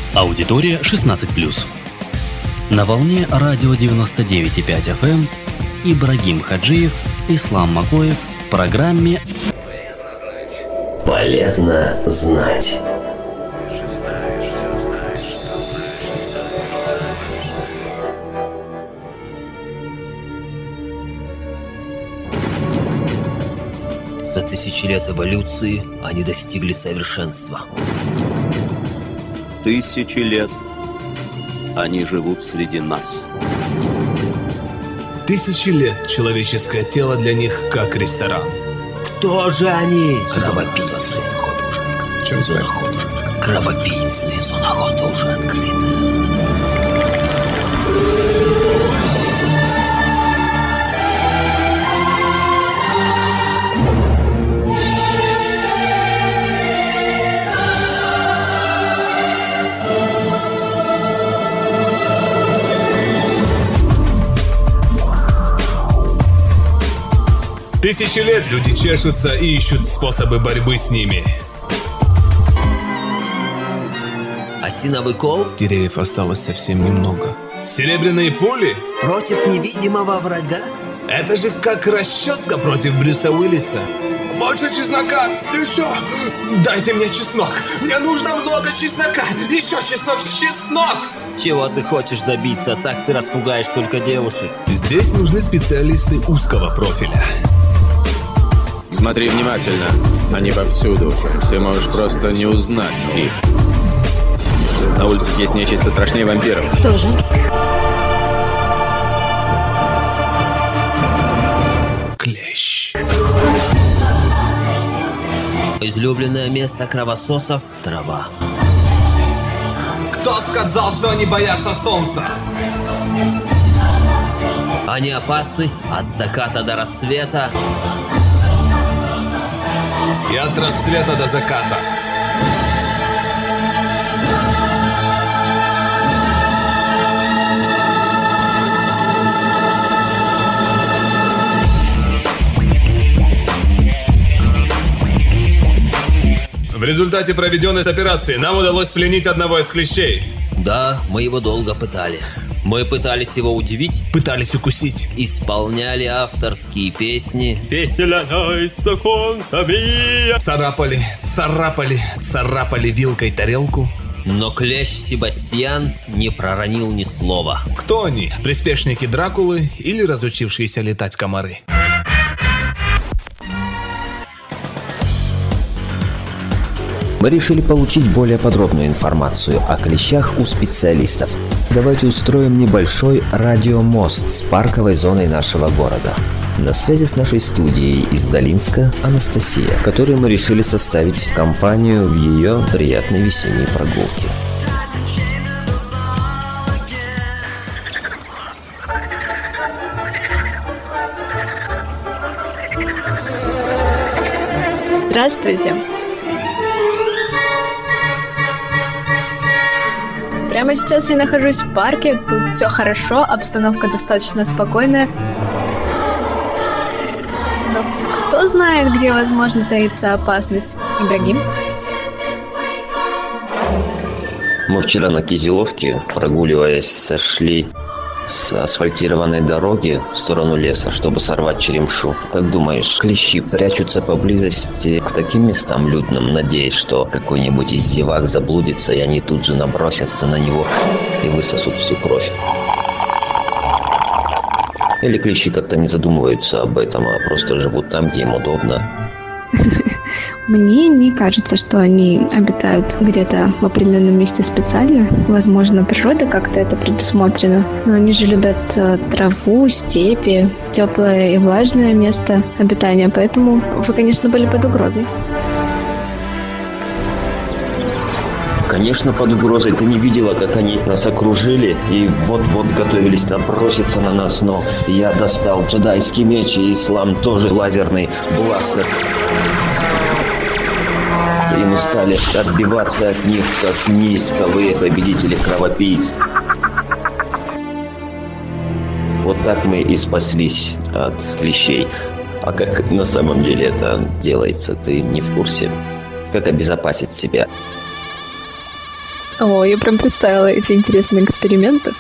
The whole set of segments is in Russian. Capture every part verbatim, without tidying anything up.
Аудитория шестнадцать плюс. На волне радио девяносто девять и пять эф эм Ибрагим Хаджиев, Ислам Макоев в программе «Полезно знать». За тысячи лет эволюции они достигли совершенства. Тысячи лет они живут среди нас. Тысячи лет человеческое тело для них как ресторан. Кто же они? Кровопийцы. Сезон охоты. Кровопийцы. Сезон охоты уже открыт. Тысячи лет люди чешутся и ищут способы борьбы с ними. Осиновый кол? Деревьев осталось совсем немного. Серебряные пули? Против невидимого врага? Это же как расческа против Брюса Уиллиса. Больше чеснока! Еще! Дайте мне чеснок! Мне нужно много чеснока! Еще чеснок! Чеснок! Чего ты хочешь добиться? Так ты распугаешь только девушек. Здесь нужны специалисты узкого профиля. Смотри внимательно. Они повсюду. Ты можешь просто не узнать их. На улицах есть нечисть пострашнее вампиров. Кто же? Клещ. Излюбленное место кровососов – трава. Кто сказал, что они боятся солнца? Они опасны от заката до рассвета. И от рассвета до заката. В результате проведенной операции нам удалось пленить одного из клещей. Да, мы его долго пытали. Мы пытались его удивить. Пытались укусить. Исполняли авторские песни. Царапали, царапали, царапали вилкой тарелку. Но клещ Себастьян не проронил ни слова. Кто они? Приспешники Дракулы или разучившиеся летать комары? Мы решили получить более подробную информацию о клещах у специалистов. Давайте устроим небольшой радиомост с парковой зоной нашего города. На связи с нашей студией из Долинска Анастасия, которой мы решили составить компанию в ее приятной весенней прогулке. Здравствуйте. Прямо сейчас я нахожусь в парке, тут все хорошо, обстановка достаточно спокойная. Но кто знает, где, возможно, таится опасность? Ибрагим? Мы вчера на Кизиловке, прогуливаясь, сошли с асфальтированной дороги в сторону леса, чтобы сорвать черемшу. Как думаешь, клещи прячутся поблизости к таким местам людным, надеясь, что какой-нибудь из зевак заблудится, и они тут же набросятся на него и высосут всю кровь? Или клещи как-то не задумываются об этом, а просто живут там, где им удобно? Мне не кажется, что они обитают где-то в определенном месте специально. Возможно, природа как-то это предусмотрена. Но они же любят траву, степи, теплое и влажное место обитания. Поэтому вы, конечно, были под угрозой. Конечно, под угрозой. Ты не видела, как они нас окружили и вот-вот готовились наброситься на нас, но я достал джедайский меч, и Ислам тоже лазерный бластер. И мы стали отбиваться от них, как неистовые победители кровопийц. Вот так мы и спаслись от клещей. А как на самом деле это делается, ты не в курсе? Как обезопасить себя? О, я прям представила эти интересные эксперименты.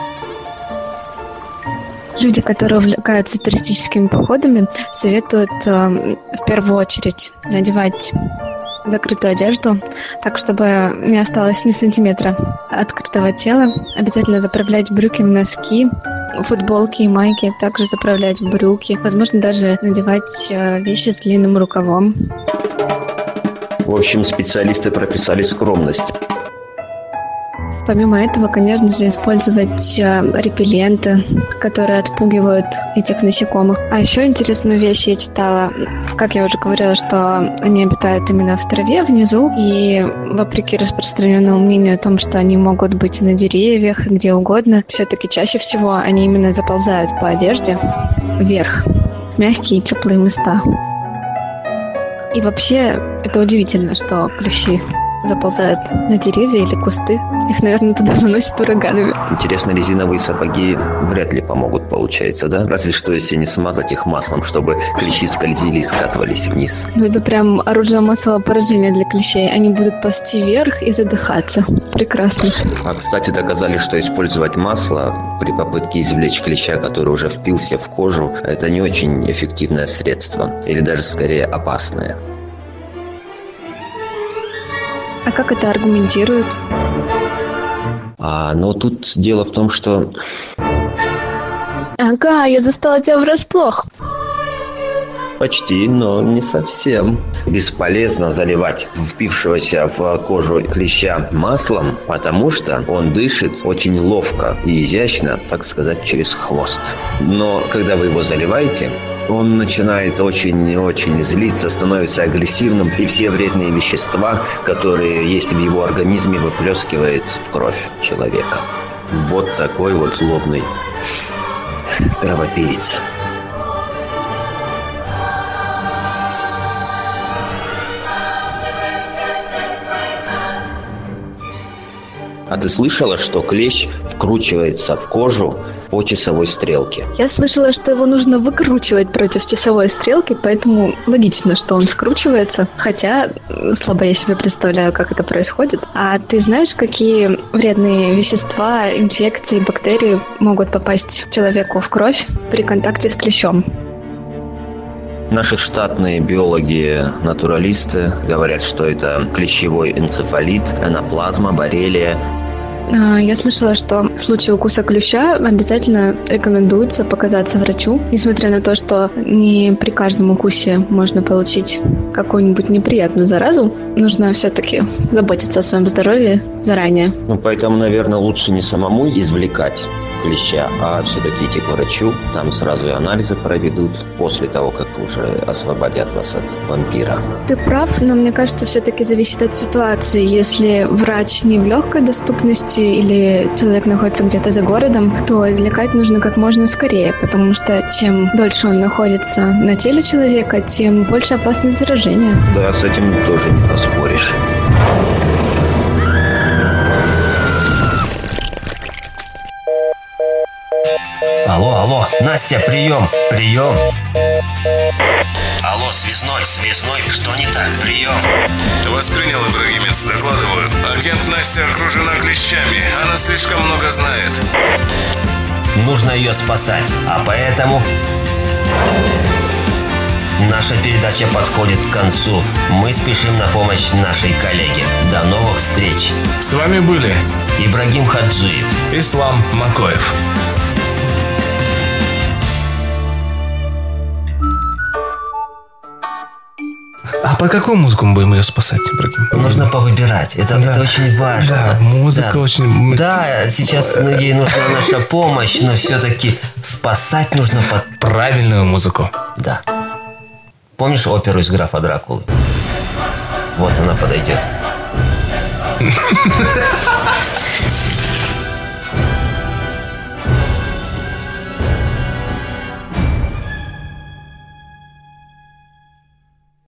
Люди, которые увлекаются туристическими походами, советуют э, в первую очередь надевать закрытую одежду, так, чтобы не осталось ни сантиметра открытого тела. Обязательно заправлять брюки в носки, футболки и майки, также заправлять в брюки. Возможно, даже надевать э, вещи с длинным рукавом. В общем, специалисты прописали скромность. Помимо этого, конечно же, использовать э, репелленты, которые отпугивают этих насекомых. А еще интересную вещь я читала, как я уже говорила, что они обитают именно в траве внизу, и вопреки распространенному мнению о том, что они могут быть на деревьях, где угодно, все-таки чаще всего они именно заползают по одежде вверх, в мягкие и теплые места. И вообще, это удивительно, что клещи заползают на деревья или кусты. Их, наверное, туда заносят ураганами. Интересно, резиновые сапоги вряд ли помогут, получается, да? Разве что, если не смазать их маслом, чтобы клещи скользили и скатывались вниз. Ну, это прям оружие массового поражения для клещей. Они будут ползти вверх и задыхаться. Прекрасно. А, кстати, доказали, что использовать масло при попытке извлечь клеща, который уже впился в кожу, это не очень эффективное средство. Или даже, скорее, опасное. А как это аргументируют? А, но тут дело в том, что... Ага, я застала тебя врасплох. Почти, но не совсем. Бесполезно заливать впившегося в кожу клеща маслом, потому что он дышит очень ловко и изящно, так сказать, через хвост. Но когда вы его заливаете, он начинает очень-очень злиться, становится агрессивным, и все вредные вещества, которые есть в его организме, выплескивает в кровь человека. Вот такой вот злобный кровопиец. А ты слышала, что клещ вкручивается в кожу по часовой стрелке? Я слышала, что его нужно выкручивать против часовой стрелки, поэтому логично, что он вкручивается. Хотя слабо я себе представляю, как это происходит. А ты знаешь, какие вредные вещества, инфекции, бактерии могут попасть человеку в кровь при контакте с клещом? Наши штатные биологи-натуралисты говорят, что это клещевой энцефалит, анаплазма, боррелия. Я слышала, что в случае укуса клеща обязательно рекомендуется показаться врачу, несмотря на то, что не при каждом укусе можно получить какую-нибудь неприятную заразу. Нужно все-таки заботиться о своем здоровье заранее. Ну, поэтому, наверное, лучше не самому извлекать клеща, а все-таки идти к врачу. Там сразу и анализы проведут после того, как уже освободят вас от вампира. Ты прав, но мне кажется, все-таки зависит от ситуации. Если врач не в легкой доступности или человек находится где-то за городом, то извлекать нужно как можно скорее, потому что чем дольше он находится на теле человека, тем больше опасность заражения. Да, с этим тоже не поспоришь. Алло, алло, Настя, прием, прием. Алло, связной, связной, что не так, прием. Воспринял, Ибрагимец, докладываю. Агент Настя окружена клещами, она слишком много знает. Нужно ее спасать, а поэтому... Наша передача подходит к концу. Мы спешим на помощь нашей коллеге. До новых встреч. С вами были Ибрагим Хаджиев, Ислам Макоев. А по какую музыку мы будем ее спасать, Ибрагим? Нужно повыбирать. Это, да. это очень важно. Да, музыка да. очень... Да, сейчас ей нужна наша помощь, но все-таки спасать нужно под... правильную музыку. Да. Помнишь оперу из графа Дракулы? Вот она подойдет.